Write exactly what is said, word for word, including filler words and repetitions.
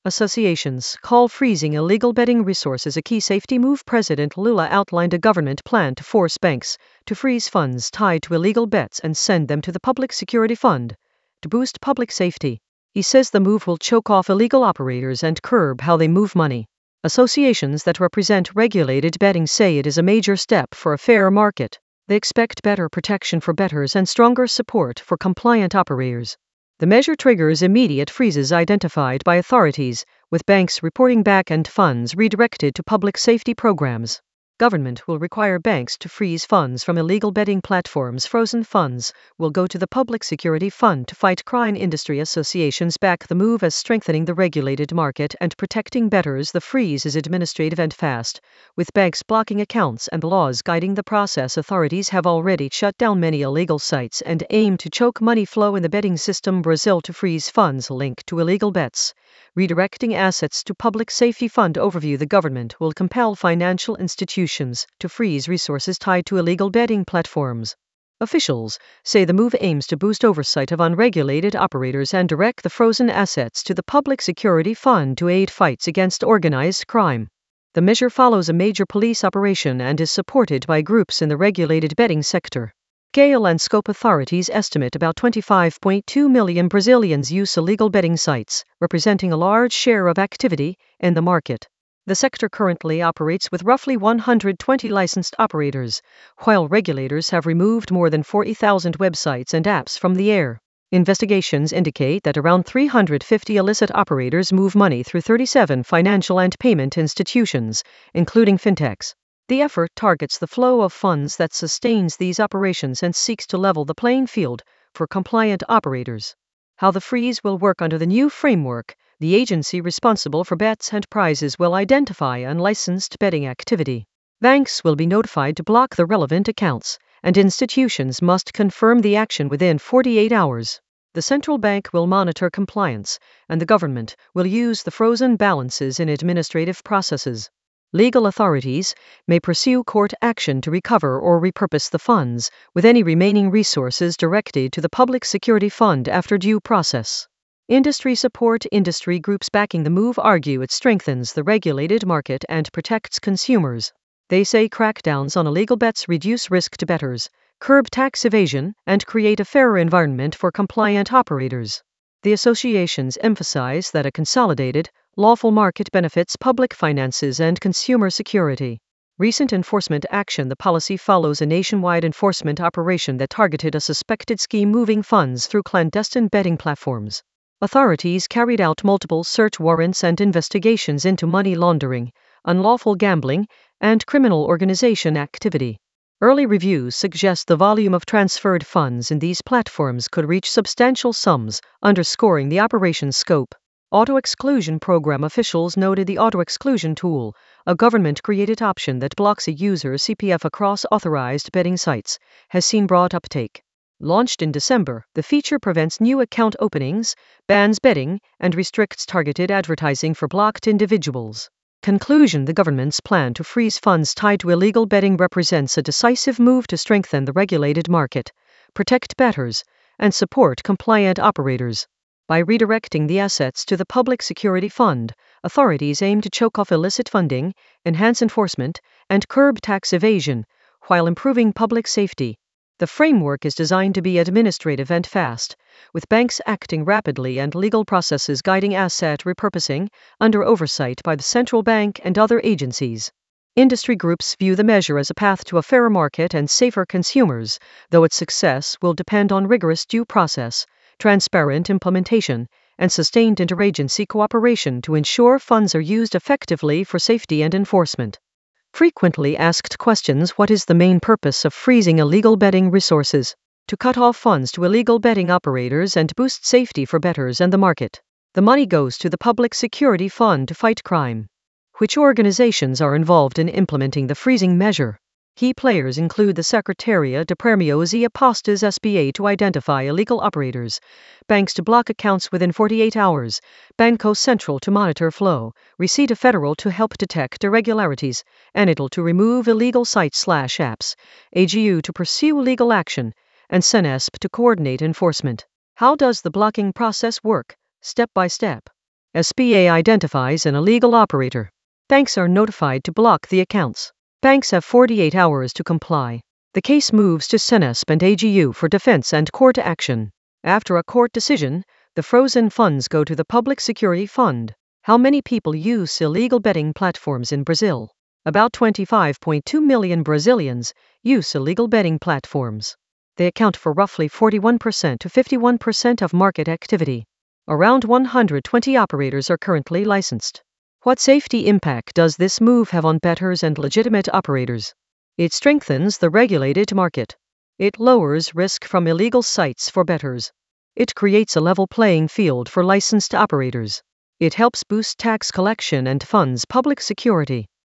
Associations call freezing illegal betting resources a key safety move. President Lula outlined a government plan to force banks to freeze funds tied to illegal bets and send them to the Public Security Fund to boost public safety. He says the move will choke off illegal operators and curb how they move money. Associations that represent regulated betting say it is a major step for a fair market. They expect better protection for bettors and stronger support for compliant operators. The measure triggers immediate freezes identified by authorities, with banks reporting back and funds redirected to public safety programs. Government will require banks to freeze funds from illegal betting platforms. Frozen funds will go to the Public Security Fund to fight crime. Industry associations back the move as strengthening the regulated market and protecting bettors. The freeze is administrative and fast, with banks blocking accounts and laws guiding the process. Authorities have already shut down many illegal sites and aim to choke money flow in the betting system. Brazil to freeze funds linked to illegal bets, redirecting assets to Public Safety Fund. Overview: the government will compel financial institutions to freeze resources tied to illegal betting platforms. Officials say the move aims to boost oversight of unregulated operators and direct the frozen assets to the Public Security Fund to aid fights against organized crime. The measure follows a major police operation and is supported by groups in the regulated betting sector. Scale and scope: authorities estimate about twenty-five point two million Brazilians use illegal betting sites, representing a large share of activity in the market. The sector currently operates with roughly one hundred twenty licensed operators, while regulators have removed more than forty thousand websites and apps from the air. Investigations indicate that around three hundred fifty illicit operators move money through thirty-seven financial and payment institutions, including fintechs. The effort targets the flow of funds that sustains these operations and seeks to level the playing field for compliant operators. How the freeze will work: under the new framework, the agency responsible for bets and prizes will identify unlicensed betting activity. Banks will be notified to block the relevant accounts, and institutions must confirm the action within forty-eight hours. The central bank will monitor compliance, and the government will use the frozen balances in administrative processes. Legal authorities may pursue court action to recover or repurpose the funds, with any remaining resources directed to the Public Security Fund after due process. Industry support: industry groups backing the move argue it strengthens the regulated market and protects consumers. They say crackdowns on illegal bets reduce risk to bettors, curb tax evasion, and create a fairer environment for compliant operators. The associations emphasize that a consolidated, lawful market benefits public finances and consumer security. Recent enforcement action: the policy follows a nationwide enforcement operation that targeted a suspected scheme moving funds through clandestine betting platforms. Authorities carried out multiple search warrants and investigations into money laundering, unlawful gambling, and criminal organization activity. Early reviews suggest the volume of transferred funds in these platforms could reach substantial sums, underscoring the operation's scope. Auto-exclusion program: officials noted the auto-exclusion tool, a government-created option that blocks a user's C P F across authorized betting sites, has seen broad uptake. Launched in December, the feature prevents new account openings, bans betting, and restricts targeted advertising for blocked individuals. Conclusion: the government's plan to freeze funds tied to illegal betting represents a decisive move to strengthen the regulated market, protect bettors, and support compliant operators. By redirecting the assets to the Public Security Fund, authorities aim to choke off illicit funding, enhance enforcement, and curb tax evasion, while improving public safety. The framework is designed to be administrative and fast, with banks acting rapidly and legal processes guiding asset repurposing, under oversight by the central bank and other agencies. Industry groups view the measure as a path to a fairer market and safer consumers, though its success will depend on rigorous due process, transparent implementation, and sustained interagency cooperation to ensure funds are used effectively for safety and enforcement. Frequently asked questions: what is the main purpose of freezing illegal betting resources? To cut off funds to illegal betting operators and boost safety for bettors and the market. The money goes to the Public Security Fund to fight crime. Which organizations are involved in implementing the freezing measure? Key players include the Secretaria de Premios e Apostas S B A to identify illegal operators, banks to block accounts within forty-eight hours, Banco Central to monitor flow, Receita Federal to help detect irregularities, Anatel to remove illegal sites/apps, A G U to pursue legal action, and Cenesp to coordinate enforcement. How does the blocking process work? Step by step. S B A identifies an illegal operator. Banks are notified to block the accounts. Banks have forty-eight hours to comply. The case moves to CENESP and A G U for defense and court action. After a court decision, the frozen funds go to the Public Security Fund. How many people use illegal betting platforms in Brazil? About twenty-five point two million Brazilians use illegal betting platforms. They account for roughly forty-one percent to fifty-one percent of market activity. Around one hundred twenty operators are currently licensed. What safety impact does this move have on bettors and legitimate operators? It strengthens the regulated market. It lowers risk from illegal sites for bettors. It creates a level playing field for licensed operators. It helps boost tax collection and funds public security.